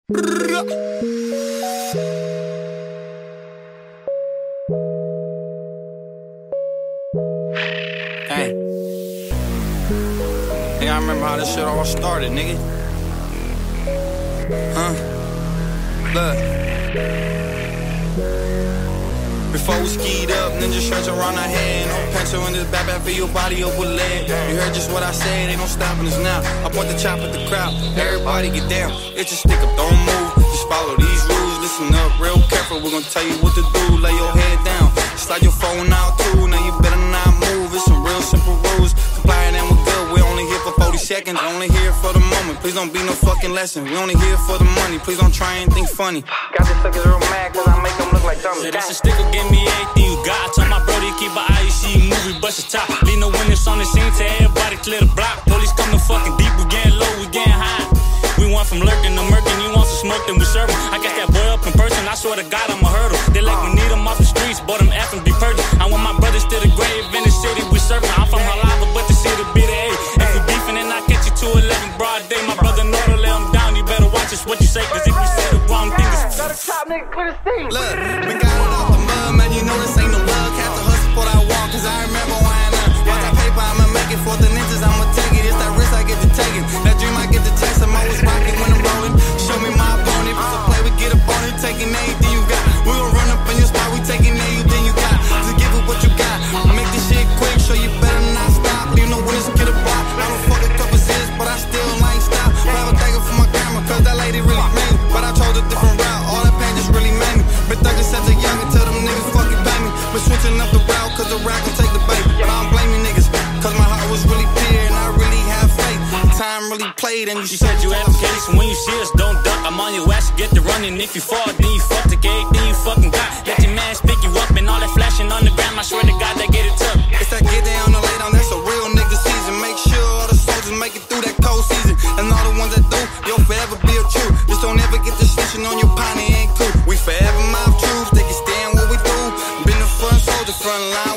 Hey. Hey, I remember how this shit all started, nigga. Look. Before we skied up, ninja shirts around our head. No pencil in this backpack for your body up with lead. You heard just what I said, ain't no stopping us now. I point the chop at the crowd, everybody get down. It's a stick up, don't move, just follow these rules. Listen up, real careful, we're gonna tell you what to do. Lay your head down, slide your phone out too. Now you better not move, it's some real simple rules. Complying and we're good, we only here for 40 seconds. Only here for the moment, please don't be no fucking lesson. We only here for the money, please don't try anything funny. Got these suckers real mad cause I make them look like dummies. So that's a sticker, give me everything you got. I told my brody keep an IEC movie, bust a top. Leave no witness on the scene, tell everybody clear the block. Police coming fucking deep, we getting low, we getting high. We went from lurking to murking, you want some smoke, then we serve him. I guess that boy up in person, I swear to God I'm a hurdle. They like we need him off the streets, but them effing be purging. I want my brothers to the grave in the city, we serving. I'm from Halava, but the city be the A. If we beefing, then I catch you 211 broad day. My brother know to lay him down, you better watch us what you say, cause if you say the wrong thing, it's Look, we got it off the mud, man, you know this ain't no luck. Had to hustle for that walk, cause I remember when watch that paper, I'ma make it for the ninjas, I'ma take it. It's that risk I get to take it. That dream I get to chase, I'm always rocking when I'm rolling. Show me my opponent, if it's a play, we get up on it, taking anything you got. We gon' run up in your spot, we taking anything you got. Just give it what you got, make this shit quick, show you better not stop. Leave no winners, get a block. I don't fuck a couple cents, but I still ain't stop. Grab a dagger for my grandma, cause that lady really made me. But I chose a different route, all that pain just really made me. Been thugging since a young until them niggas fucking pay me. Been switching up the route, cause the route can take the bait. But I don't blame you niggas, cause my heart was really pure and I really have faith. Time really played and you said you advocate, so when you see us, don't duck. I'm on your ass, get the running. If you fall, then you fuck the gate, then you fucking got. Let your man pick you up and all that flashing on the gram. I swear to God, they get it tough. It's that get down or lay down, that's a real nigga season. Make sure all the soldiers make it through that cold season. And all the ones that do, you'll forever be a true. Just don't ever get the snitching on your pony, ain't cool. We forever mob troops, they can stand what we do. Been the front soldier, front line.